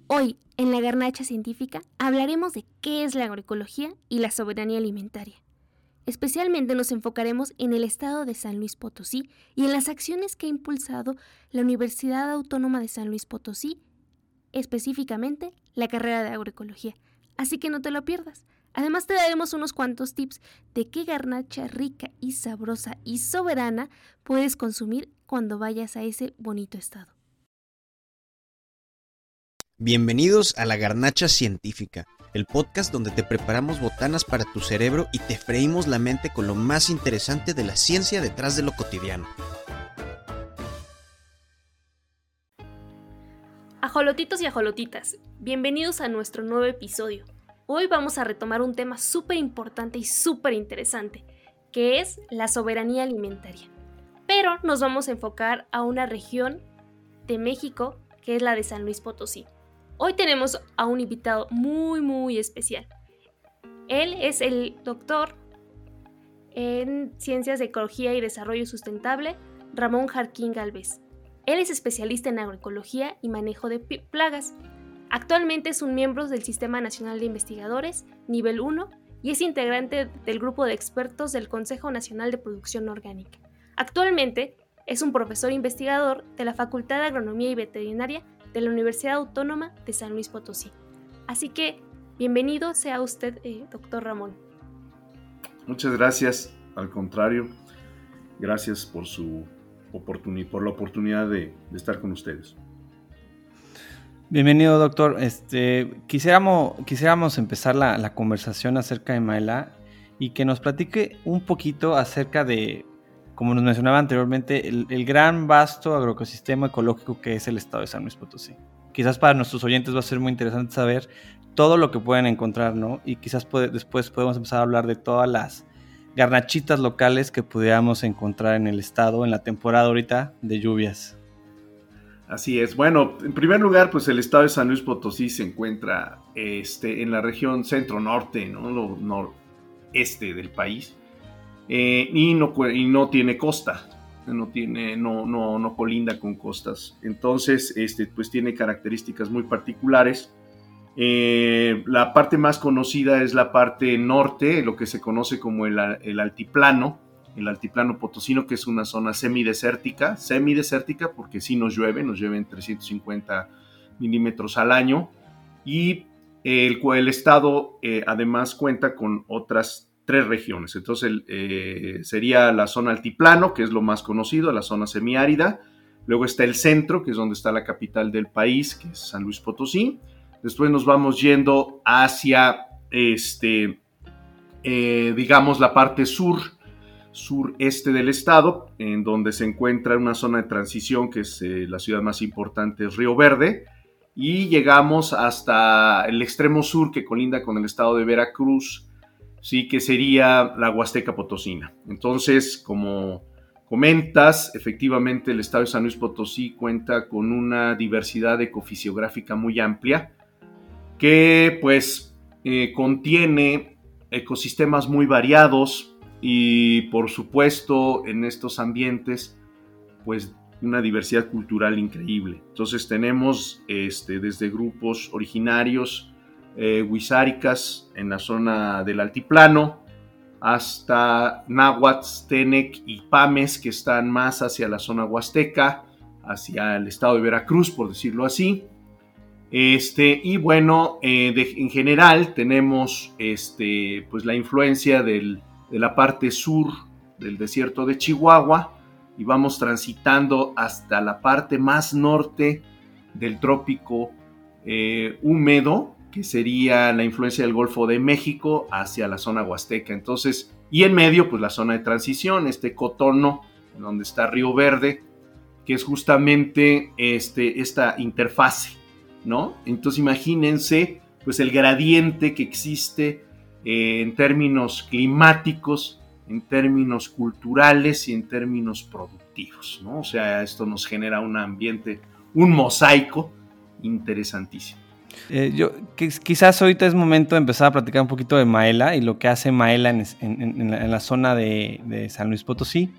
Hoy, en la Garnacha Científica, hablaremos de qué es la agroecología y la soberanía alimentaria. Especialmente nos enfocaremos en el estado de San Luis Potosí y en las acciones que ha impulsado la Universidad Autónoma de San Luis Potosí, específicamente la carrera de agroecología. Así que no te lo pierdas. Además te daremos unos cuantos tips de qué garnacha rica y sabrosa y soberana puedes consumir cuando vayas a ese bonito estado. Bienvenidos a La Garnacha Científica, el podcast donde te preparamos botanas para tu cerebro y te freímos la mente con lo más interesante de la ciencia detrás de lo cotidiano. Ajolotitos y ajolotitas, bienvenidos a nuestro nuevo episodio. Hoy vamos a retomar un tema súper importante y súper interesante, que es la soberanía alimentaria. Pero nos vamos a enfocar a una región de México, que es la de San Luis Potosí. Hoy tenemos a un invitado muy especial. Él es el doctor en Ciencias de Ecología y Desarrollo Sustentable, Ramón Jarquín Gálvez. Él es especialista en agroecología y manejo de plagas. Actualmente es un miembro del Sistema Nacional de Investigadores, nivel 1, y es integrante del grupo de expertos del Consejo Nacional de Producción Orgánica. Actualmente es un profesor investigador de la Facultad de Agronomía y Veterinaria de la Universidad Autónoma de San Luis Potosí. Así que, bienvenido sea usted, doctor Ramón. Muchas gracias, al contrario, gracias por por la oportunidad de estar con ustedes. Bienvenido, doctor. Quisiéramos empezar la conversación acerca de Maela y que nos platique un poquito acerca de, como nos mencionaba anteriormente, el gran vasto agroecosistema ecológico que es el estado de San Luis Potosí. Quizás para nuestros oyentes va a ser muy interesante saber todo lo que pueden encontrar, ¿no? Y quizás después podemos empezar a hablar de todas las garnachitas locales que pudiéramos encontrar en el estado en la temporada ahorita de lluvias. Así es. Bueno, en primer lugar, pues el estado de San Luis Potosí se encuentra en la región centro-norte, ¿no? Lo noreste del país. Y no tiene costa, no colinda con costas. Entonces, pues tiene características muy particulares. La parte más conocida es la parte norte, lo que se conoce como el altiplano potosino, que es una zona semidesértica porque sí nos llueven 350 milímetros al año, y el estado además cuenta con otras 3 regiones. Entonces sería la zona altiplano, que es lo más conocido, la zona semiárida. Luego está el centro, que es donde está la capital del país, que es San Luis Potosí. Después nos vamos yendo hacia digamos la parte sureste del estado, en donde se encuentra una zona de transición, que es la ciudad más importante, es Río Verde, y llegamos hasta el extremo sur, que colinda con el estado de Veracruz, sí, que sería la Huasteca Potosina. Entonces, como comentas, efectivamente el estado de San Luis Potosí cuenta con una diversidad ecofisiográfica muy amplia, que pues contiene ecosistemas muy variados y, por supuesto, en estos ambientes pues una diversidad cultural increíble. Entonces tenemos desde grupos originarios huizáricas en la zona del altiplano, hasta náhuatl, tenec y pames, que están más hacia la zona huasteca, hacia el estado de Veracruz, por decirlo así. Y bueno, en general tenemos pues la influencia de la parte sur del desierto de Chihuahua, y vamos transitando hasta la parte más norte del trópico húmedo, que sería la influencia del Golfo de México hacia la zona huasteca. Entonces, y en medio, pues la zona de transición, cotono, donde está Río Verde, que es justamente esta interfase, ¿no? Entonces imagínense pues el gradiente que existe en términos climáticos, en términos culturales y en términos productivos, ¿no? O sea, esto nos genera un ambiente, un mosaico interesantísimo. Quizás ahorita es momento de empezar a platicar un poquito de Maela y lo que hace Maela en la zona de San Luis Potosí.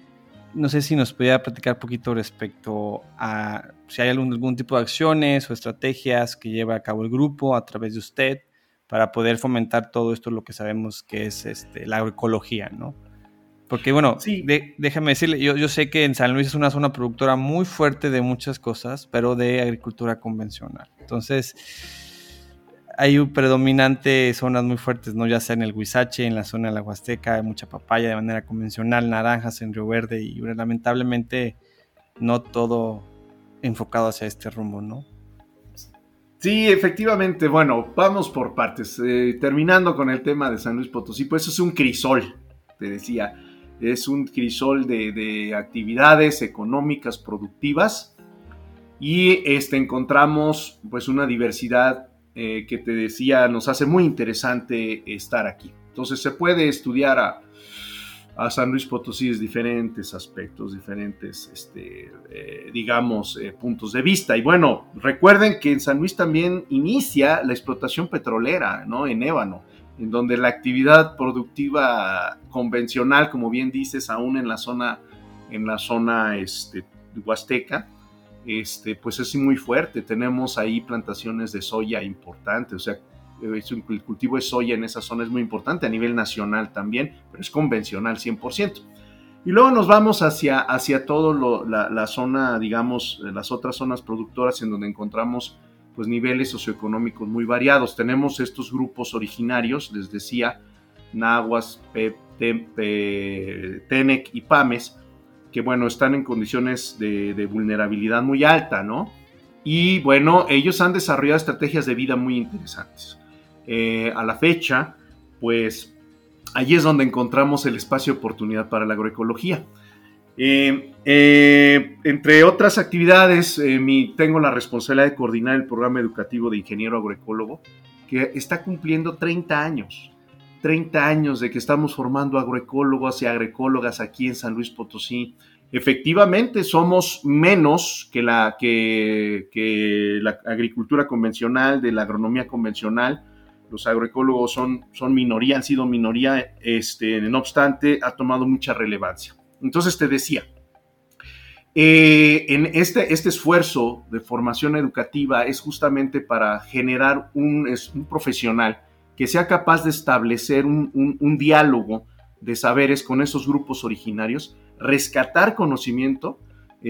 no sé si nos podía platicar un poquito respecto a si hay algún tipo de acciones o estrategias que lleva a cabo el grupo a través de usted para poder fomentar todo esto, lo que sabemos que es la agroecología, ¿no? Porque bueno, Sí. déjame decirle, yo sé que en San Luis es una zona productora muy fuerte de muchas cosas, pero de agricultura convencional. Entonces, hay predominante zonas muy fuertes, ¿no? Ya sea en el Huizache, en la zona de la Huasteca, hay mucha papaya de manera convencional, naranjas en Río Verde, y lamentablemente no todo enfocado hacia este rumbo, ¿no? Sí, efectivamente. Bueno, vamos por partes. Terminando con el tema de San Luis Potosí, pues es un crisol, te decía. Es un crisol de actividades económicas productivas y encontramos pues una diversidad que te decía nos hace muy interesante estar aquí. Entonces se puede estudiar a San Luis Potosí desde diferentes aspectos, diferentes, puntos de vista. Y bueno, recuerden que en San Luis también inicia la explotación petrolera, ¿no? En Ébano, en donde la actividad productiva convencional, como bien dices, aún en la zona huasteca, pues es muy fuerte. Tenemos ahí plantaciones de soya importantes, o sea, el cultivo de soya en esa zona es muy importante a nivel nacional también, pero es convencional 100%. Y luego nos vamos hacia todo la zona, digamos, las otras zonas productoras en donde encontramos pues niveles socioeconómicos muy variados. Tenemos estos grupos originarios, les decía, Nahuas, Tenec y Pames, que bueno, están en condiciones de vulnerabilidad muy alta, ¿no? Y bueno, ellos han desarrollado estrategias de vida muy interesantes. A la fecha, pues allí es donde encontramos el espacio de oportunidad para la agroecología. Entre otras actividades, tengo la responsabilidad de coordinar el programa educativo de ingeniero agroecólogo, que está cumpliendo 30 años. 30 años de que estamos formando agroecólogos y agroecólogas aquí en San Luis Potosí. Efectivamente, somos menos que la agricultura convencional, de la agronomía convencional. Los agroecólogos son minoría, han sido minoría, no obstante, ha tomado mucha relevancia. Entonces te decía, en este esfuerzo de formación educativa es justamente para generar un profesional que sea capaz de establecer un diálogo de saberes con esos grupos originarios, rescatar conocimiento,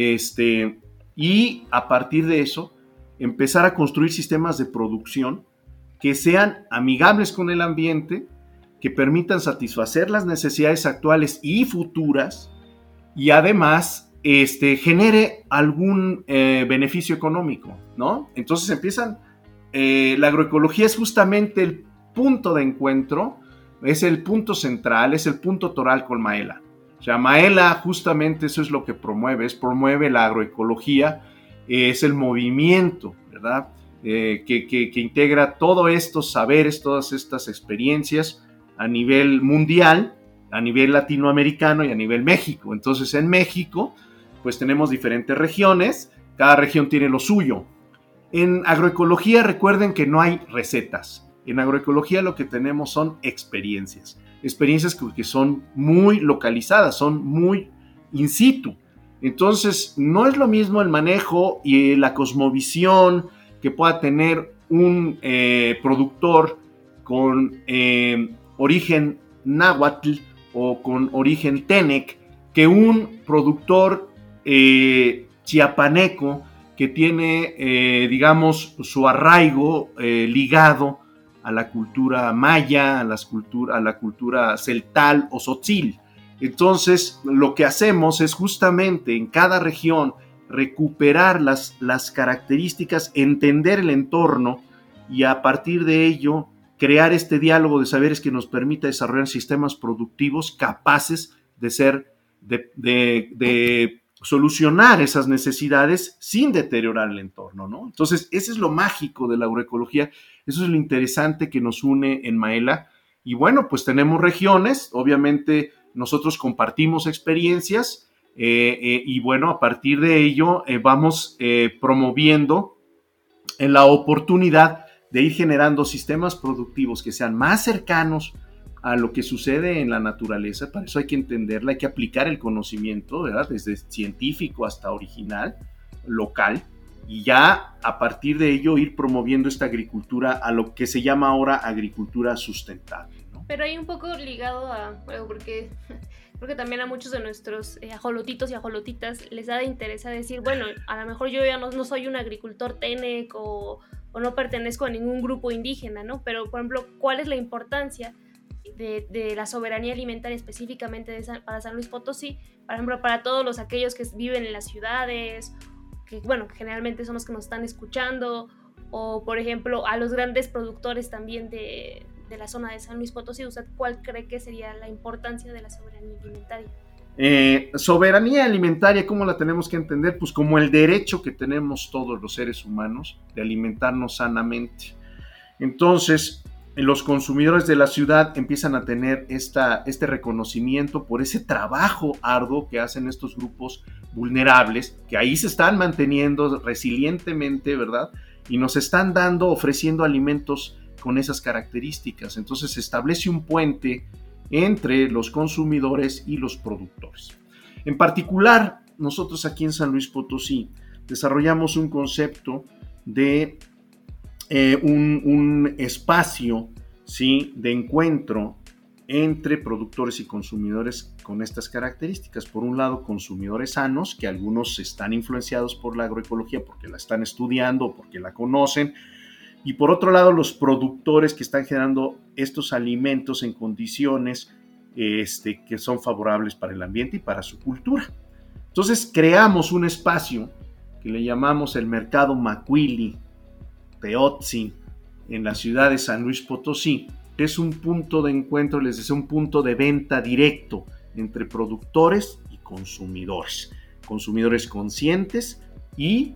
y a partir de eso empezar a construir sistemas de producción que sean amigables con el ambiente, que permitan satisfacer las necesidades actuales y futuras, y además genere algún beneficio económico, ¿no? Entonces la agroecología es justamente el punto de encuentro, es el punto central, es el punto toral con Maela. O sea, Maela justamente eso es lo que promueve la agroecología, es el movimiento, ¿verdad? Que integra todos estos saberes, todas estas experiencias a nivel mundial, a nivel latinoamericano y a nivel México. Entonces, en México, pues tenemos diferentes regiones, cada región tiene lo suyo. En agroecología, recuerden que no hay recetas. En agroecología lo que tenemos son experiencias que son muy localizadas, son muy in situ. Entonces, no es lo mismo el manejo y la cosmovisión que pueda tener un productor con origen náhuatl o con origen tenec que un productor chiapaneco que tiene, digamos, su arraigo ligado a la cultura maya, a la cultura celtal o tzotzil. Entonces, lo que hacemos es justamente en cada región recuperar las características, entender el entorno y a partir de ello crear este diálogo de saberes que nos permita desarrollar sistemas productivos capaces de solucionar esas necesidades sin deteriorar el entorno, ¿no? Entonces, ese es lo mágico de la agroecología, eso es lo interesante que nos une en Maela. Y bueno, pues tenemos regiones, obviamente nosotros compartimos experiencias, y bueno, a partir de ello vamos promoviendo la oportunidad de ir generando sistemas productivos que sean más cercanos a lo que sucede en la naturaleza. Para eso hay que entenderla, hay que aplicar el conocimiento, ¿verdad? Desde científico hasta original, local, y ya a partir de ello ir promoviendo esta agricultura a lo que se llama ahora agricultura sustentable, ¿no? Pero hay un poco ligado porque también a muchos de nuestros ajolotitos y ajolotitas les da de interés a decir, bueno, a lo mejor yo ya no soy un agricultor TENEC o no pertenezco a ningún grupo indígena, ¿no? Pero, por ejemplo, ¿cuál es la importancia de la soberanía alimentaria específicamente para San Luis Potosí? Por ejemplo, para todos aquellos que viven en las ciudades, que generalmente son los que nos están escuchando, o por ejemplo a los grandes productores también de la zona de San Luis Potosí. ¿Usted cuál cree que sería la importancia de la soberanía alimentaria? Soberanía alimentaria, ¿cómo la tenemos que entender? Pues como el derecho que tenemos todos los seres humanos de alimentarnos sanamente. Entonces, los consumidores de la ciudad empiezan a tener este reconocimiento por ese trabajo arduo que hacen estos grupos vulnerables, que ahí se están manteniendo resilientemente, ¿verdad? Y nos están ofreciendo alimentos con esas características. Entonces se establece un puente entre los consumidores y los productores. En particular, nosotros aquí en San Luis Potosí desarrollamos un concepto de un espacio, ¿sí?, de encuentro entre productores y consumidores con estas características. Por un lado, consumidores sanos, que algunos están influenciados por la agroecología porque la están estudiando o porque la conocen, y por otro lado, los productores que están generando estos alimentos en condiciones que son favorables para el ambiente y para su cultura. Entonces creamos un espacio que le llamamos el Mercado Macuili Teotzi en la ciudad de San Luis Potosí, que es un punto de encuentro, les decía, un punto de venta directo entre productores y consumidores conscientes y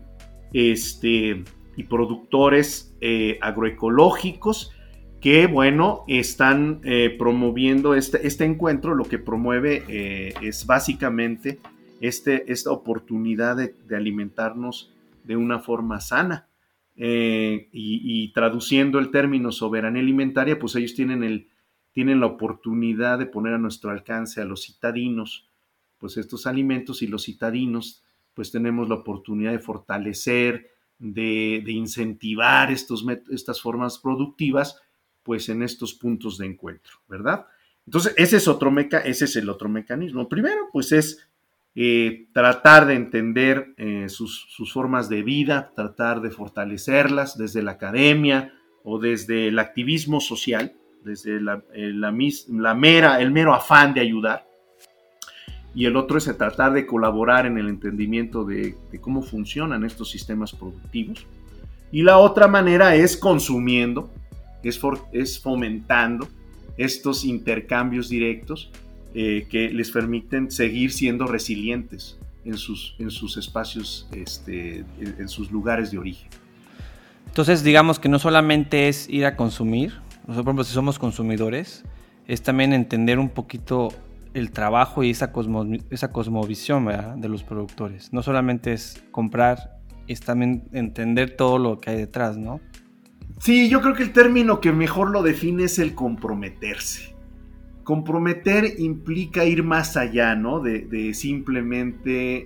productores agroecológicos que, están promoviendo este encuentro. Lo que promueve es básicamente esta oportunidad de alimentarnos de una forma sana. Y traduciendo el término soberanía alimentaria, pues ellos tienen la oportunidad de poner a nuestro alcance a los citadinos pues estos alimentos, y los citadinos pues tenemos la oportunidad de fortalecer, de incentivar estas formas productivas pues en estos puntos de encuentro, ¿verdad? Entonces ese es el otro mecanismo. Primero pues es tratar de entender sus formas de vida, tratar de fortalecerlas desde la academia o desde el activismo social, desde el mero afán de ayudar. Y el otro es tratar de colaborar en el entendimiento de cómo funcionan estos sistemas productivos. Y la otra manera es consumiendo, es fomentando estos intercambios directos que les permiten seguir siendo resilientes en sus espacios, en sus lugares de origen. Entonces, digamos que no solamente es ir a consumir, nosotros, por ejemplo, si somos consumidores, es también entender un poquito el trabajo y esa cosmovisión, ¿verdad?, de los productores. No solamente es comprar, es también entender todo lo que hay detrás, ¿no? Sí, yo creo que el término que mejor lo define es el comprometerse. Comprometer implica ir más allá, ¿no? De simplemente,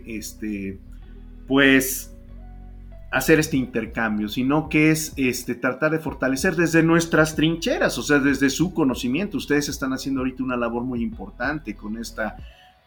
pues, hacer este intercambio, sino que es tratar de fortalecer desde nuestras trincheras, o sea, desde su conocimiento. Ustedes están haciendo ahorita una labor muy importante con esta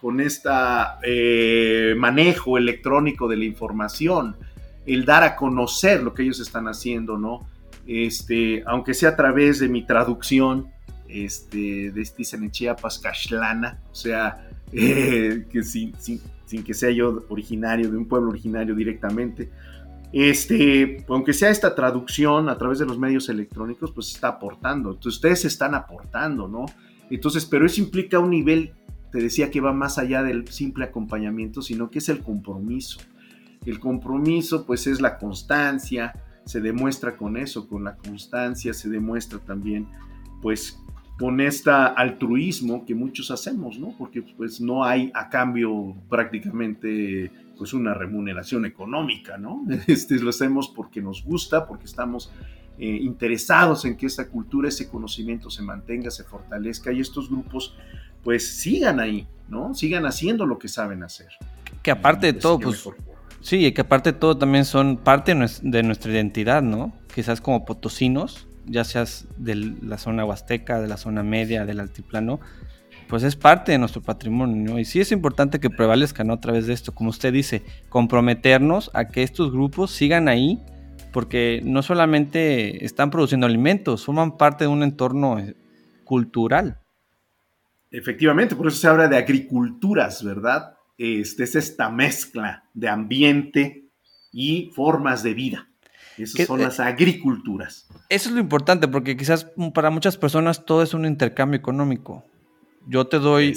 manejo electrónico de la información, el dar a conocer lo que ellos están haciendo, ¿no? Aunque sea a través de mi traducción, dicen en Chiapas, cashlana, o sea, que sin que sea yo originario de un pueblo originario directamente, aunque sea esta traducción a través de los medios electrónicos, pues está aportando. Entonces ustedes están aportando, ¿no? Entonces, pero eso implica un nivel, te decía, que va más allá del simple acompañamiento, sino que es el compromiso. El compromiso, pues, es la constancia, se demuestra con eso, con la constancia, se demuestra también, pues, con este altruismo que muchos hacemos, ¿no? Porque, pues, no hay a cambio prácticamente pues una remuneración económica, ¿no? Lo hacemos porque nos gusta, porque estamos interesados en que esta cultura, ese conocimiento se mantenga, se fortalezca y estos grupos pues sigan ahí, ¿no? Sigan haciendo lo que saben hacer. Que aparte de todo, pues sí, que aparte de todo también son parte de nuestra identidad, ¿no? Quizás como potosinos, ya seas de la zona huasteca, de la zona media, del altiplano, pues es parte de nuestro patrimonio, ¿no? Y sí es importante que prevalezcan, ¿no? A través de esto, como usted dice, comprometernos a que estos grupos sigan ahí, porque no solamente están produciendo alimentos, forman parte de un entorno cultural. Efectivamente, por eso se habla de agriculturas, ¿verdad? Es esta mezcla de ambiente y formas de vida. Esas son las agriculturas. Eso es lo importante, porque quizás para muchas personas todo es un intercambio económico. Yo te doy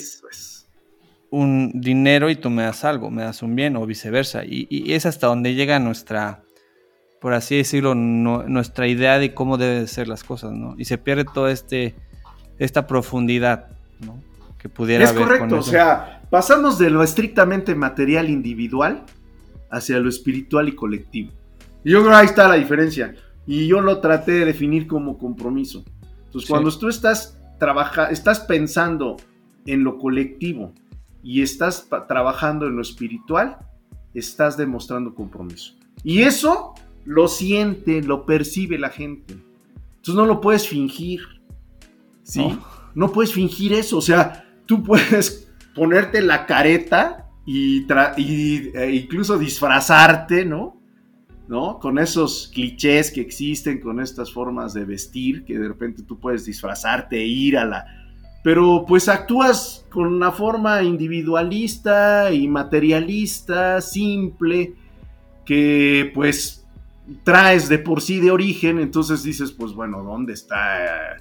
un dinero y tú me das algo, me das un bien o viceversa. Y es hasta donde llega nuestra, por así decirlo, nuestra idea de cómo deben ser las cosas, ¿no? Y se pierde toda esta profundidad, ¿no? Que pudiera haber. Es correcto, o sea, pasamos de lo estrictamente material individual hacia lo espiritual y colectivo. Y yo creo que ahí está la diferencia. Y yo lo traté de definir como compromiso. Entonces, cuando tú estás pensando en lo colectivo y estás trabajando en lo espiritual, estás demostrando compromiso. Y eso lo siente, lo percibe la gente. Entonces no lo puedes fingir, ¿sí? No puedes fingir eso. O sea, tú puedes ponerte la careta y incluso disfrazarte, ¿no? Con esos clichés que existen, con estas formas de vestir, que de repente tú puedes disfrazarte e ir pero pues actúas con una forma individualista y materialista, simple, que pues traes de por sí de origen. Entonces dices, pues bueno, ¿dónde está?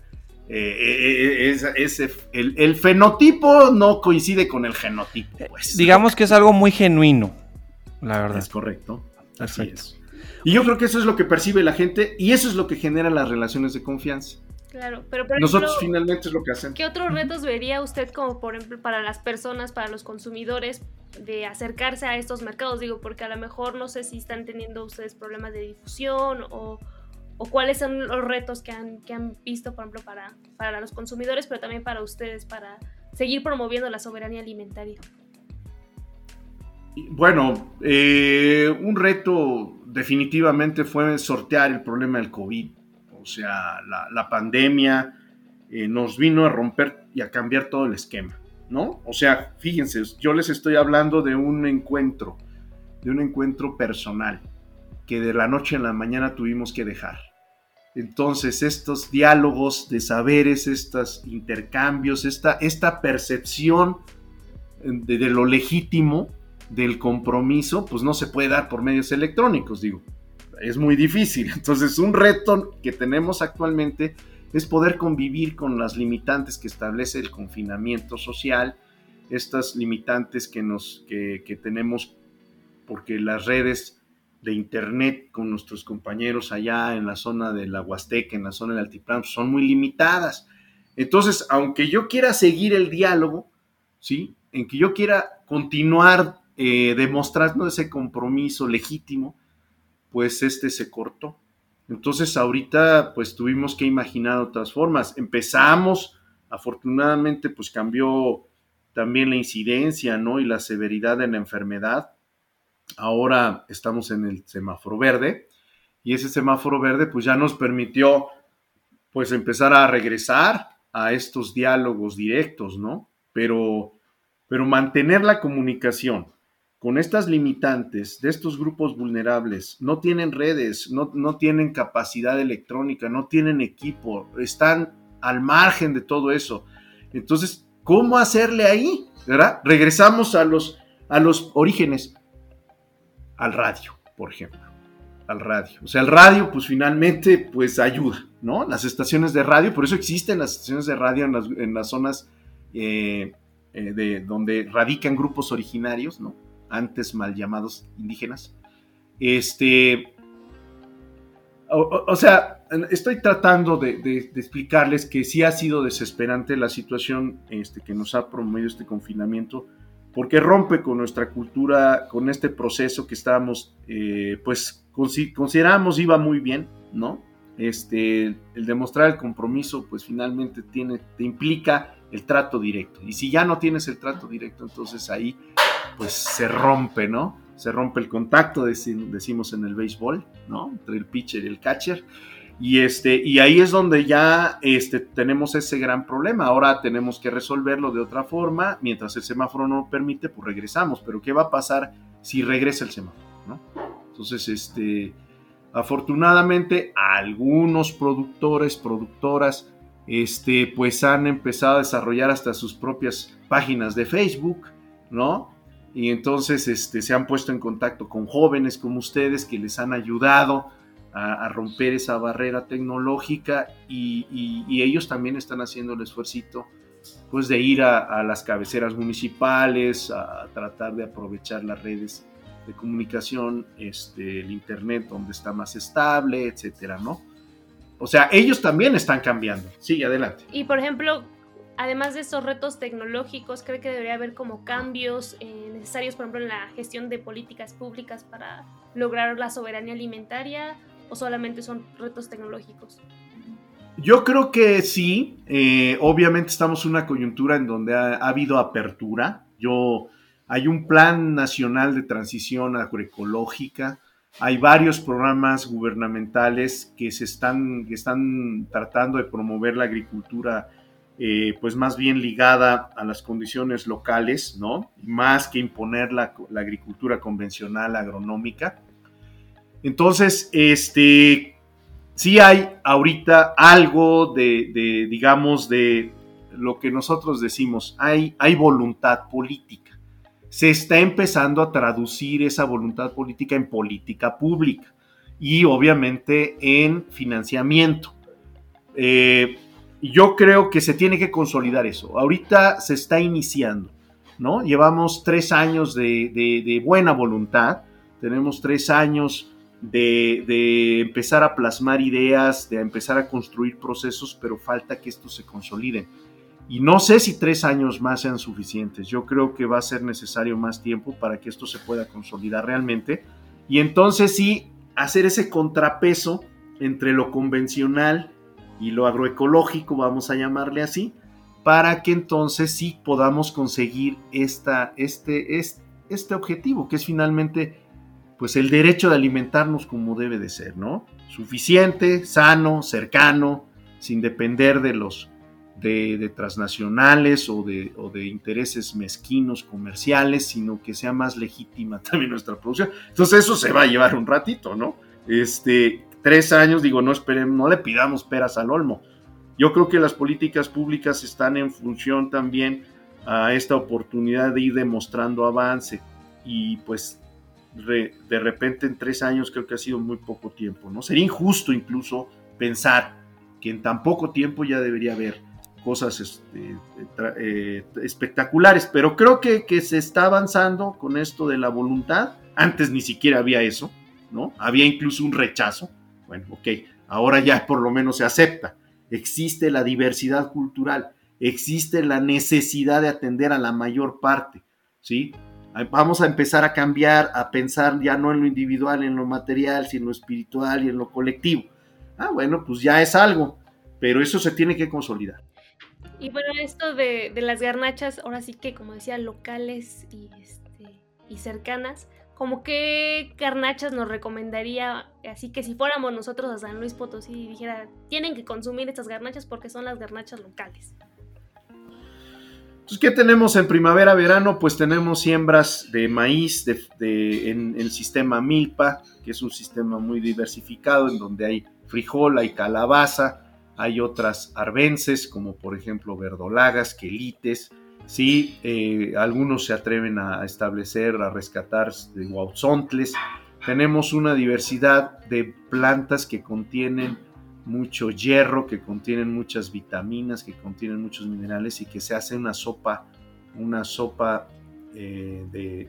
El fenotipo no coincide con el genotipo, pues. Digamos que es algo muy genuino, la verdad. Es correcto, así es. Y yo creo que eso es lo que percibe la gente y eso es lo que genera las relaciones de confianza. Claro, pero nosotros finalmente es lo que hacemos. ¿Qué otros retos vería usted como, por ejemplo, para las personas, para los consumidores, de acercarse a estos mercados? Digo, porque a lo mejor no sé si están teniendo ustedes problemas de difusión o cuáles son los retos que han visto, por ejemplo, para los consumidores, pero también para ustedes, para seguir promoviendo la soberanía alimentaria. Bueno, un reto definitivamente fue sortear el problema del COVID. O sea, la pandemia nos vino a romper y a cambiar todo el esquema, ¿no? O sea, fíjense, yo les estoy hablando de un encuentro personal que de la noche a la mañana tuvimos que dejar. Entonces, estos diálogos de saberes, estos intercambios, esta percepción de lo legítimo, del compromiso, pues no se puede dar por medios electrónicos, digo. Es muy difícil. Entonces, un reto que tenemos actualmente es poder convivir con las limitantes que establece el confinamiento social, estas limitantes que tenemos porque las redes de internet con nuestros compañeros allá en la zona de la Huasteca, en la zona del altiplano, son muy limitadas. Entonces, aunque yo quiera seguir el diálogo, ¿sí? En que yo quiera continuar demostrando ese compromiso legítimo, pues se cortó. Entonces ahorita pues tuvimos que imaginar otras formas. Empezamos, afortunadamente pues cambió también la incidencia, ¿no? Y la severidad de la enfermedad. Ahora estamos en el semáforo verde y ese semáforo verde pues ya nos permitió pues empezar a regresar a estos diálogos directos, ¿no? Pero mantener la comunicación con estas limitantes de estos grupos vulnerables, no tienen redes, no tienen capacidad electrónica, no tienen equipo, están al margen de todo eso. Entonces, ¿cómo hacerle ahí? ¿Verdad? Regresamos a los orígenes, al radio, por ejemplo, al radio. O sea, el radio, pues finalmente, pues ayuda, ¿no? Las estaciones de radio, por eso existen las estaciones de radio en las zonas de donde radican grupos originarios, ¿no? Antes mal llamados indígenas. O sea, estoy tratando de explicarles que sí ha sido desesperante la situación que nos ha promovido este confinamiento, porque rompe con nuestra cultura, con este proceso que estábamos, pues consideramos iba muy bien, ¿no? el demostrar el compromiso, pues finalmente te implica el trato directo. Y si ya no tienes el trato directo, entonces ahí pues se rompe, ¿no? Se rompe el contacto, decimos en el béisbol, ¿no? Entre el pitcher y el catcher. Y ahí es donde ya tenemos ese gran problema. Ahora tenemos que resolverlo de otra forma. Mientras el semáforo no lo permite, pues regresamos. Pero ¿qué va a pasar si regresa el semáforo, ¿no? Entonces, afortunadamente, algunos productoras, pues han empezado a desarrollar hasta sus propias páginas de Facebook, ¿no? Y entonces se han puesto en contacto con jóvenes como ustedes que les han ayudado a romper esa barrera tecnológica y ellos también están haciendo el esfuercito pues de ir a las cabeceras municipales, a tratar de aprovechar las redes de comunicación, el internet donde está más estable, etcétera, ¿no? O sea, ellos también están cambiando. Sí, adelante. Y por ejemplo, además de estos retos tecnológicos, ¿cree que debería haber como cambios necesarios, por ejemplo, en la gestión de políticas públicas para lograr la soberanía alimentaria, o solamente son retos tecnológicos? Yo creo que sí. Obviamente estamos en una coyuntura en donde ha habido apertura. Hay un plan nacional de transición agroecológica. Hay varios programas gubernamentales que están tratando de promover la agricultura, pues más bien ligada a las condiciones locales, ¿no? Más que imponer la agricultura convencional agronómica. Entonces, sí hay ahorita algo digamos, de lo que nosotros decimos, hay voluntad política. Se está empezando a traducir esa voluntad política en política pública y obviamente en financiamiento. Yo creo que se tiene que consolidar eso. Ahorita se está iniciando, ¿no? Llevamos 3 años de buena voluntad, tenemos 3 años de empezar a plasmar ideas, de empezar a construir procesos, pero falta que esto se consolide. Y no sé si 3 años más sean suficientes. Yo creo que va a ser necesario más tiempo para que esto se pueda consolidar realmente. Y entonces sí, hacer ese contrapeso entre lo convencional y lo agroecológico, vamos a llamarle así, para que entonces sí podamos conseguir este objetivo, que es finalmente pues el derecho de alimentarnos como debe de ser, ¿no? Suficiente, sano, cercano, sin depender de transnacionales o de intereses mezquinos comerciales, sino que sea más legítima también nuestra producción. Entonces eso se va a llevar un ratito, ¿no? 3 años, digo, no le pidamos peras al olmo. Yo creo que las políticas públicas están en función también a esta oportunidad de ir demostrando avance y pues de repente en 3 años creo que ha sido muy poco tiempo, ¿no? Sería injusto incluso pensar que en tan poco tiempo ya debería haber cosas espectaculares, pero creo que se está avanzando con esto de la voluntad. Antes ni siquiera había eso, ¿no? Había incluso un rechazo. Bueno, ok, ahora ya por lo menos se acepta. Existe la diversidad cultural, existe la necesidad de atender a la mayor parte, ¿sí? Vamos a empezar a cambiar, a pensar ya no en lo individual, en lo material, sino en lo espiritual y en lo colectivo. Bueno, pues ya es algo, pero eso se tiene que consolidar. Y bueno, esto de las garnachas, ahora sí que, como decía, locales y cercanas, ¿como qué garnachas nos recomendaría? Así que si fuéramos nosotros a San Luis Potosí y dijera, tienen que consumir estas garnachas porque son las garnachas locales. Entonces, ¿qué tenemos en primavera-verano? Pues tenemos siembras de maíz en el sistema Milpa, que es un sistema muy diversificado, en donde hay frijol, hay calabaza, hay otras arbences, como por ejemplo verdolagas, quelites, ¿sí? Algunos se atreven a establecer, a rescatar de huauzontles. Tenemos una diversidad de plantas que contienen mucho hierro, que contienen muchas vitaminas, que contienen muchos minerales y que se hace una sopa de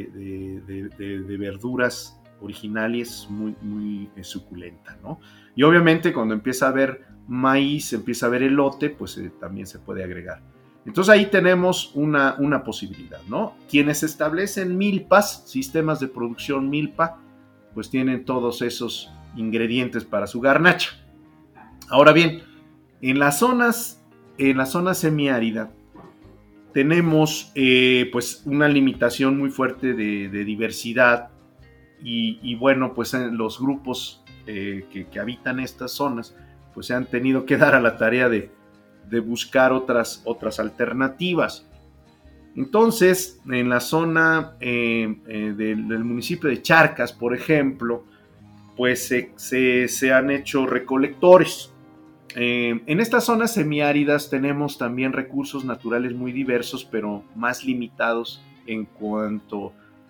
verduras originales muy, muy suculenta, ¿no? Y obviamente cuando empieza a haber maíz, empieza a haber elote, pues también se puede agregar. Entonces ahí tenemos una posibilidad, ¿no? Quienes establecen milpas, sistemas de producción milpa, pues tienen todos esos ingredientes para su garnacha, Ahora bien, en la zona semiárida tenemos pues una limitación muy fuerte de diversidad y bueno, pues los grupos que habitan estas zonas pues se han tenido que dar a la tarea de buscar otras alternativas. Entonces, en la zona del municipio de Charcas, por ejemplo, pues se han hecho recolectores. En estas zonas semiáridas tenemos también recursos naturales muy diversos, pero más limitados en cuanto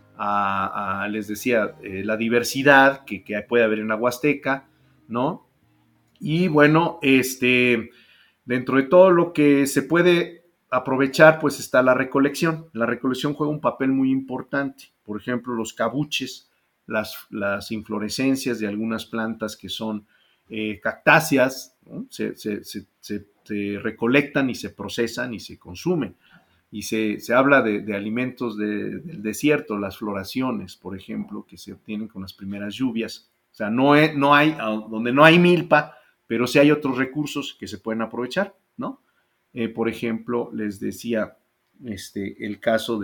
a les decía, la diversidad que puede haber en la Huasteca, ¿no? Y bueno, dentro de todo lo que se puede aprovechar, pues está la recolección. La recolección juega un papel muy importante. Por ejemplo, los cabuches, las inflorescencias de algunas plantas que son cactáceas, ¿no? se recolectan y se procesan y se consumen. Y se habla de alimentos del desierto, las floraciones, por ejemplo, que se obtienen con las primeras lluvias. O sea, donde no hay milpa, pero sí hay otros recursos que se pueden aprovechar, ¿no? Por ejemplo, les decía el caso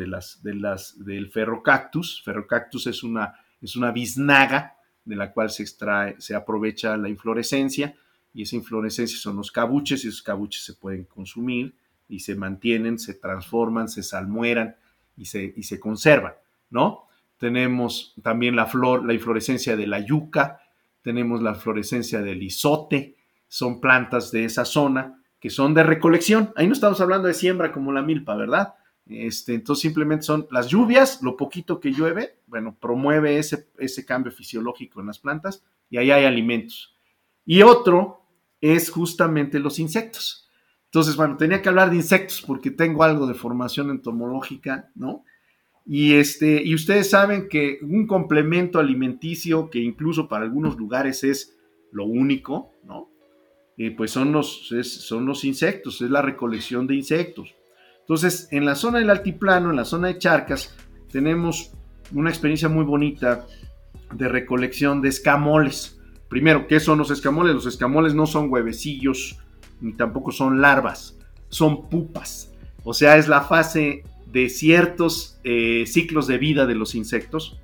del ferrocactus. Ferrocactus es una biznaga de la cual se aprovecha la inflorescencia, y esa inflorescencia son los cabuches, y esos cabuches se pueden consumir y se mantienen, se transforman, se salmueran y se conservan, ¿no? Tenemos también la inflorescencia de la yuca, tenemos la inflorescencia del izote, son plantas de esa zona que son de recolección. Ahí no estamos hablando de siembra como la milpa, ¿verdad? Entonces simplemente son las lluvias, lo poquito que llueve, bueno, promueve ese cambio fisiológico en las plantas y ahí hay alimentos. Y otro es justamente los insectos. Entonces, bueno, tenía que hablar de insectos porque tengo algo de formación entomológica, ¿no? Y ustedes saben que un complemento alimenticio que incluso para algunos lugares es lo único, ¿no? Pues son los insectos, es la recolección de insectos. Entonces, en la zona del altiplano, en la zona de Charcas, tenemos una experiencia muy bonita de recolección de escamoles. Primero, ¿qué son los escamoles? Los escamoles no son huevecillos, ni tampoco son larvas, son pupas. O sea, es la fase de ciertos ciclos de vida de los insectos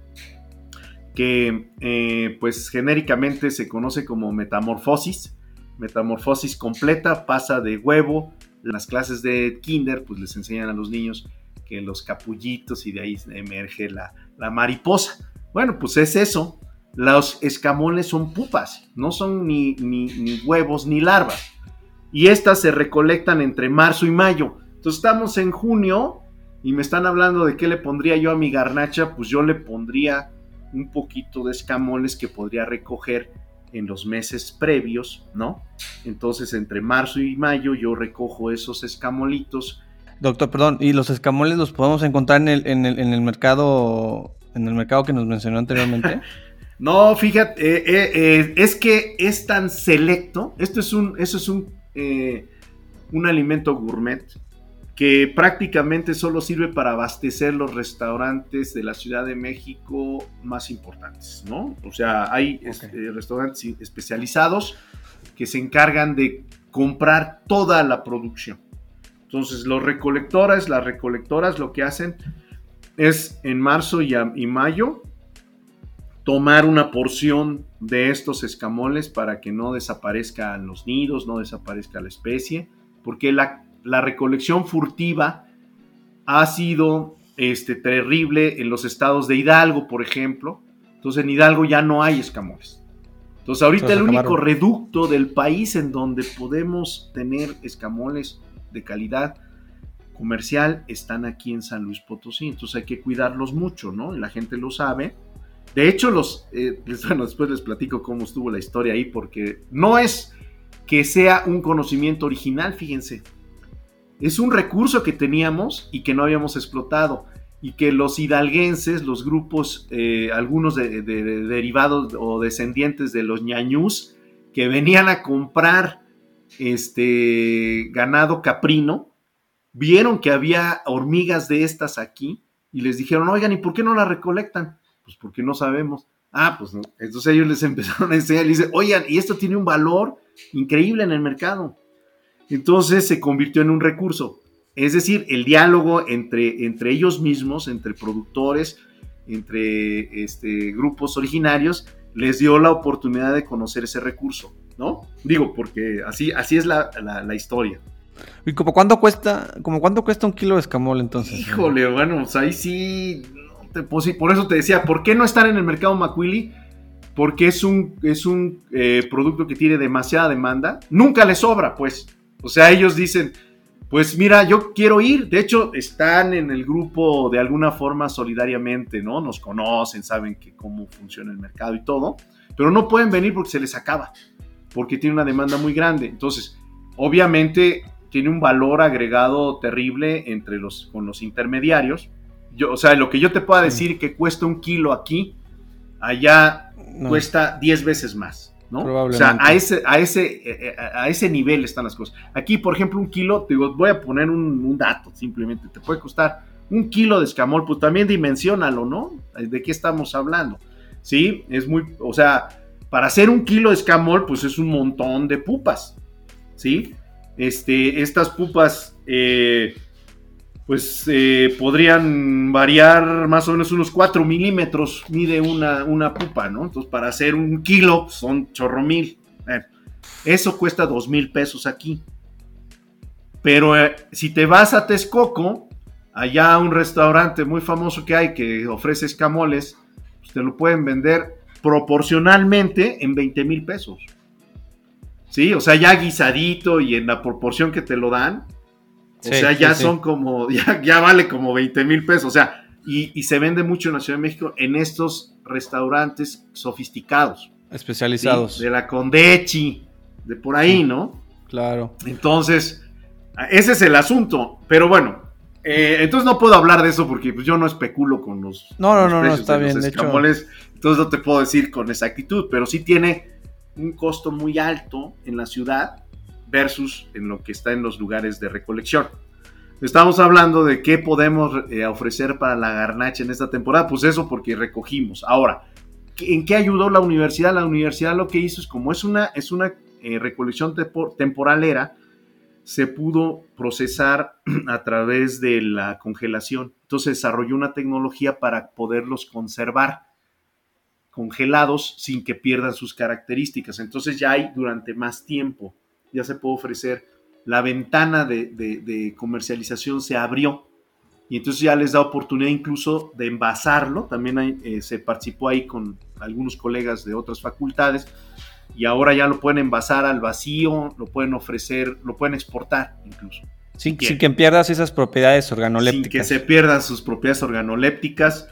que pues genéricamente se conoce como metamorfosis completa, pasa de huevo. En las clases de kinder pues les enseñan a los niños que los capullitos y de ahí emerge la mariposa. Bueno, pues es eso. Los escamoles son pupas, no son ni huevos ni larvas. Y estas se recolectan entre marzo y mayo. Entonces estamos en junio y me están hablando de qué le pondría yo a mi garnacha. Pues yo le pondría un poquito de escamoles que podría recoger en los meses previos, ¿no? Entonces entre marzo y mayo yo recojo esos escamolitos. Doctor, perdón, ¿y los escamoles los podemos encontrar en el mercado que nos mencionó anteriormente? No, fíjate, es que es tan selecto. Eso es un alimento gourmet que prácticamente solo sirve para abastecer los restaurantes de la Ciudad de México más importantes, ¿no? O sea, hay restaurantes especializados que se encargan de comprar toda la producción. Entonces, las recolectoras lo que hacen es en marzo y mayo tomar una porción de estos escamoles para que no desaparezcan los nidos, no desaparezca la especie, porque la recolección furtiva ha sido terrible en los estados de Hidalgo, por ejemplo. Entonces en Hidalgo ya no hay escamoles. Entonces ahorita el único reducto del país en donde podemos tener escamoles de calidad comercial están aquí en San Luis Potosí. Entonces hay que cuidarlos mucho, ¿no? Y la gente lo sabe. De hecho, después les platico cómo estuvo la historia ahí, porque no es que sea un conocimiento original, fíjense. Es un recurso que teníamos y que no habíamos explotado, y que los hidalguenses, los grupos, algunos derivados o descendientes de los ñañús, que venían a comprar ganado caprino, vieron que había hormigas de estas aquí y les dijeron, oigan, ¿y por qué no la recolectan? Pues porque no sabemos. Pues no. Entonces ellos les empezaron a enseñar y dicen, oigan, y esto tiene un valor increíble en el mercado. Entonces se convirtió en un recurso. Es decir, el diálogo entre ellos mismos, entre productores, entre grupos originarios, les dio la oportunidad de conocer ese recurso, ¿no? Digo, porque así es la historia. ¿Y cuánto cuesta un kilo de escamol entonces? Híjole, bueno, pues ahí sí, por eso te decía, ¿por qué no estar en el mercado macuili? Porque es un producto que tiene demasiada demanda, nunca les sobra, pues. O sea, ellos dicen, pues mira, yo quiero ir. De hecho, están en el grupo de alguna forma solidariamente, ¿no? Nos conocen, saben cómo funciona el mercado y todo, pero no pueden venir porque se les acaba, porque tiene una demanda muy grande. Entonces, obviamente, tiene un valor agregado terrible con los intermediarios. O sea, lo que yo te pueda decir que cuesta un kilo aquí, allá cuesta 10 veces más, ¿no? O sea, a ese nivel están las cosas. Aquí, por ejemplo, un kilo, voy a poner un dato, simplemente, te puede costar un kilo de escamol, pues también dimensiónalo, ¿no? ¿De qué estamos hablando? Sí, o sea, para hacer un kilo de escamol, pues es un montón de pupas, ¿sí? Estas pupas, podrían variar más o menos unos 4 milímetros, mide una pupa, ¿no? Entonces, para hacer un kilo, son chorro mil. Eso cuesta 2,000 pesos aquí. Pero si te vas a Texcoco, allá un restaurante muy famoso que ofrece escamoles, pues te lo pueden vender proporcionalmente en 20,000 pesos. Sí, o sea, ya guisadito y en la proporción que te lo dan, son como, ya vale como 20,000 pesos, o sea, y se vende mucho en la Ciudad de México en estos restaurantes sofisticados. Especializados. ¿Sí? De la Condechi, de por ahí, ¿no? Claro. Entonces, ese es el asunto, pero bueno, entonces no puedo hablar de eso porque pues, yo no especulo con los precios está de bien, los escamoles, entonces no te puedo decir con exactitud, pero sí tiene un costo muy alto en la ciudad versus en lo que está en los lugares de recolección. Estamos hablando de qué podemos ofrecer para la garnacha en esta temporada, pues eso porque recogimos. Ahora, ¿en qué ayudó la universidad? La universidad lo que hizo es, como es una recolección temporalera, se pudo procesar a través de la congelación. Entonces desarrolló una tecnología para poderlos conservar congelados sin que pierdan sus características. Entonces ya hay durante más tiempo, ya se puede ofrecer, la ventana de comercialización se abrió y entonces ya les da oportunidad incluso de envasarlo. También se participó ahí con algunos colegas de otras facultades y ahora ya lo pueden envasar al vacío, lo pueden ofrecer, lo pueden exportar incluso. Sin que pierdas esas propiedades organolépticas. Sin que se pierdan sus propiedades organolépticas.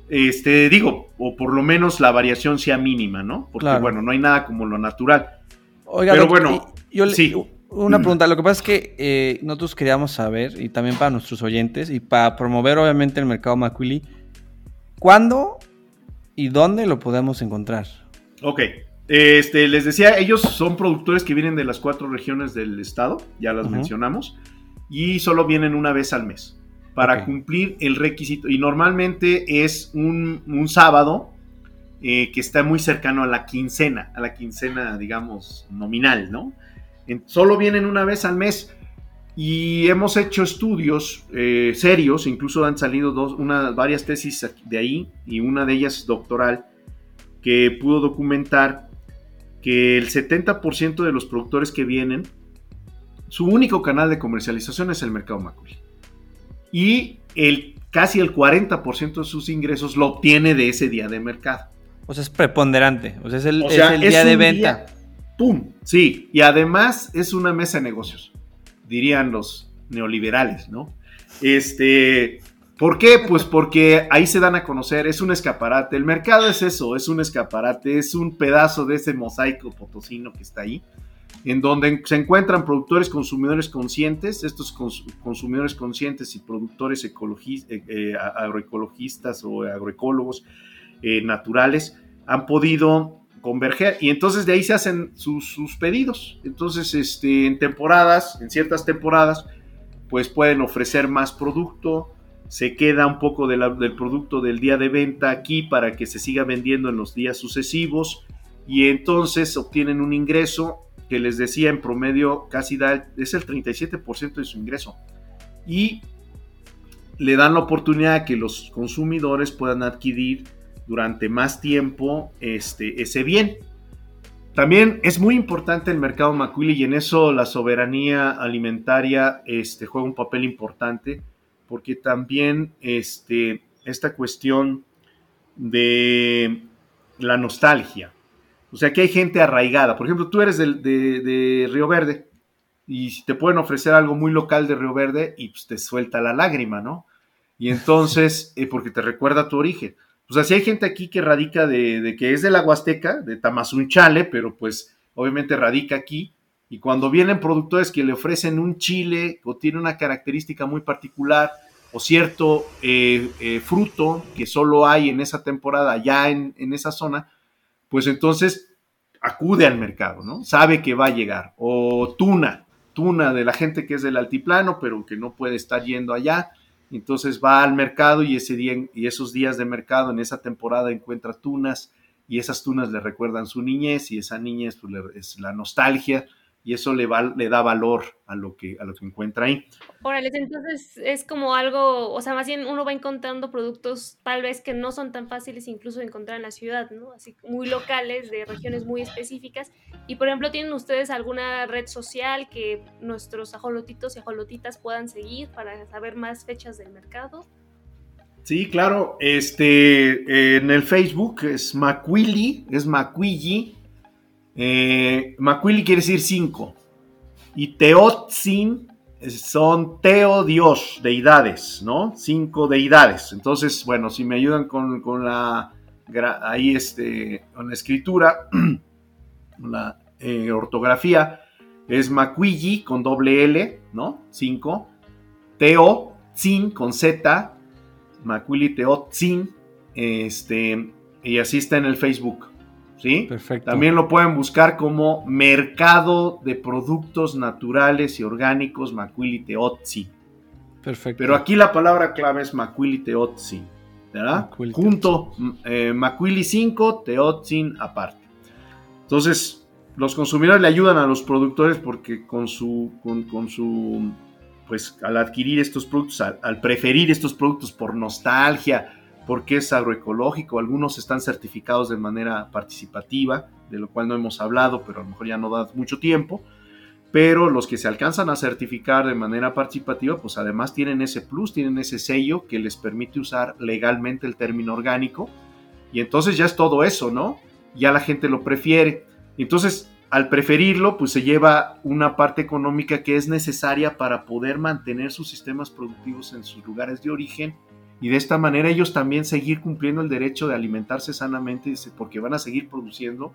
O por lo menos la variación sea mínima, ¿no? Porque, claro, bueno, no hay nada como lo natural. Oiga, pero bueno, una pregunta. Lo que pasa es que nosotros queríamos saber, y también para nuestros oyentes, y para promover, obviamente, el mercado macuili, ¿cuándo y dónde lo podemos encontrar? Ok. Les decía, ellos son productores que vienen de las 4 regiones del estado, ya las mencionamos, y solo vienen una vez al mes para cumplir el requisito, y normalmente es un sábado que está muy cercano a la quincena, digamos, nominal, ¿no? Solo vienen una vez al mes y hemos hecho estudios serios, incluso han salido varias tesis de ahí, y una de ellas doctoral, que pudo documentar que el 70% de los productores que vienen, su único canal de comercialización es el mercado macuili. Y casi el 40% de sus ingresos lo obtiene de ese día de mercado. O sea, es preponderante. O sea, es el día de venta. ¡Pum! Sí, y además es una mesa de negocios, dirían los neoliberales, ¿no? ¿Por qué? Pues porque ahí se dan a conocer, es un escaparate. El mercado es eso, es un escaparate, es un pedazo de ese mosaico potosino que está ahí, en donde se encuentran productores, consumidores conscientes. Estos consumidores conscientes y productores agroecologistas o agroecólogos naturales han podido converger, y entonces de ahí se hacen sus pedidos. Entonces en ciertas temporadas pues pueden ofrecer más producto, se queda un poco del producto del día de venta aquí para que se siga vendiendo en los días sucesivos, y entonces obtienen un ingreso que les decía, en promedio casi es el 37% de su ingreso. Y le dan la oportunidad a que los consumidores puedan adquirir durante más tiempo ese bien. También es muy importante el mercado Macuili, y en eso la soberanía alimentaria juega un papel importante, porque también esta cuestión de la nostalgia. O sea, que hay gente arraigada. Por ejemplo, tú eres de Río Verde, y si te pueden ofrecer algo muy local de Río Verde, y pues te suelta la lágrima, ¿no? Y entonces, porque te recuerda tu origen. O sea, si hay gente aquí que radica de que es de la Huasteca, de Tamazunchale, pero pues obviamente radica aquí, y cuando vienen productores que le ofrecen un chile o tiene una característica muy particular, o cierto fruto que solo hay en esa temporada, allá en esa zona, pues entonces acude al mercado, ¿no? Sabe que va a llegar. O tuna de la gente que es del altiplano, pero que no puede estar yendo allá, entonces va al mercado, y ese día y esos días de mercado en esa temporada encuentra tunas, y esas tunas le recuerdan su niñez, y esa niñez pues, es la nostalgia, y eso le da valor a lo que encuentra ahí. Órale, entonces es como algo, o sea, más bien uno va encontrando productos tal vez que no son tan fáciles incluso de encontrar en la ciudad, ¿no? Así muy locales, de regiones muy específicas. Y por ejemplo, ¿tienen ustedes alguna red social que nuestros ajolotitos y ajolotitas puedan seguir para saber más fechas del mercado? Sí, claro. En el Facebook es Macuili, es Macuilli. Macuili quiere decir 5. Y Teotzin son Teo, Dios, deidades, ¿no? 5 deidades. Entonces, bueno, si me ayudan con la ahí con la escritura, la ortografía, es Macuilli con doble L, ¿no? 5. Teotzin con Z, Macuili Teotzin, y así está en el Facebook, ¿sí? Perfecto. También lo pueden buscar como Mercado de Productos Naturales y Orgánicos Macuili Teotzin. Perfecto. Pero aquí la palabra clave es Macuili Teotzin, ¿verdad? Macuili Junto, Macuili 5, Teotzin aparte. Entonces, los consumidores le ayudan a los productores porque con su pues al adquirir estos productos, al preferir estos productos por nostalgia, porque es agroecológico, algunos están certificados de manera participativa, de lo cual no hemos hablado, pero a lo mejor ya no da mucho tiempo, pero los que se alcanzan a certificar de manera participativa, pues además tienen ese plus, tienen ese sello que les permite usar legalmente el término orgánico, y entonces ya es todo eso, ¿no? Ya la gente lo prefiere. Entonces, al preferirlo, pues se lleva una parte económica que es necesaria para poder mantener sus sistemas productivos en sus lugares de origen, y de esta manera ellos también seguir cumpliendo el derecho de alimentarse sanamente, porque van a seguir produciendo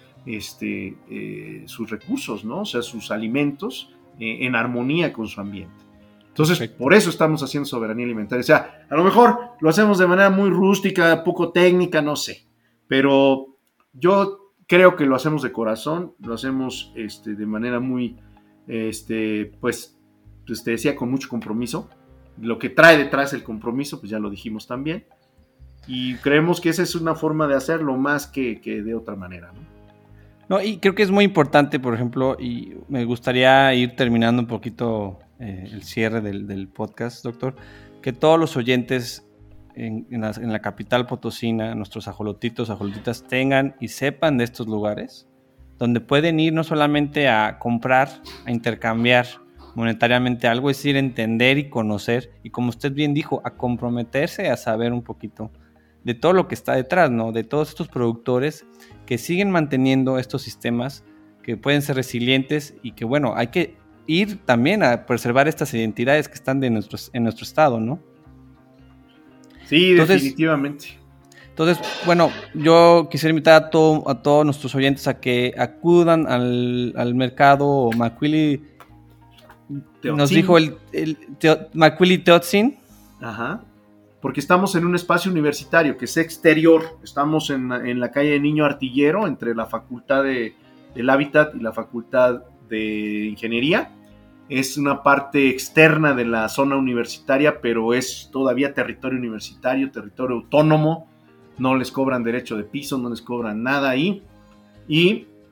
sus recursos, ¿no? O sea, sus alimentos en armonía con su ambiente. Entonces, perfecto. Por eso estamos haciendo soberanía alimentaria. O sea, a lo mejor lo hacemos de manera muy rústica, poco técnica, no sé, pero yo creo que lo hacemos de corazón, lo hacemos de manera muy, pues te decía, con mucho compromiso. Lo que trae detrás el compromiso, pues ya lo dijimos también. Y creemos que esa es una forma de hacerlo más que de otra manera, ¿no? No, y creo que es muy importante, por ejemplo, y me gustaría ir terminando un poquito el cierre del podcast, doctor, que todos los oyentes en la capital potosina, nuestros ajolotitos, ajolotitas, tengan y sepan de estos lugares donde pueden ir no solamente a comprar, a intercambiar monetariamente algo, es decir, entender y conocer, y como usted bien dijo, a comprometerse a saber un poquito de todo lo que está detrás, ¿no? De todos estos productores que siguen manteniendo estos sistemas que pueden ser resilientes y que, bueno, hay que ir también a preservar estas identidades que están en nuestro estado, ¿no? Sí, definitivamente. Entonces, bueno, yo quisiera invitar a todos nuestros oyentes a que acudan al mercado Macuili. Teotzin. Nos dijo Macuili Teotzin. Ajá. Porque estamos en un espacio universitario que es exterior. Estamos en la calle Niño Artillero, entre la Facultad del Hábitat y la Facultad de Ingeniería. Es una parte externa de la zona universitaria, pero es todavía territorio universitario, territorio autónomo. No les cobran derecho de piso, no les cobran nada ahí. Y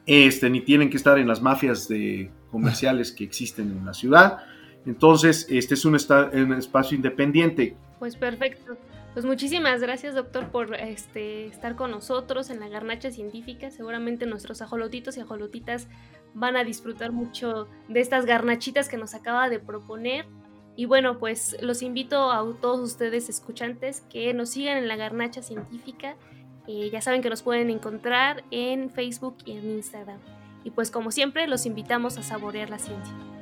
ni tienen que estar en las mafias comerciales que existen en la ciudad. Entonces, este es un espacio independiente. Pues perfecto. Pues muchísimas gracias, doctor, por estar con nosotros en la Garnacha Científica. Seguramente nuestros ajolotitos y ajolotitas van a disfrutar mucho de estas garnachitas que nos acaba de proponer. Y bueno, pues los invito a todos ustedes escuchantes que nos sigan en la Garnacha Científica. Ya saben que nos pueden encontrar en Facebook y en Instagram. Y pues como siempre, los invitamos a saborear la ciencia.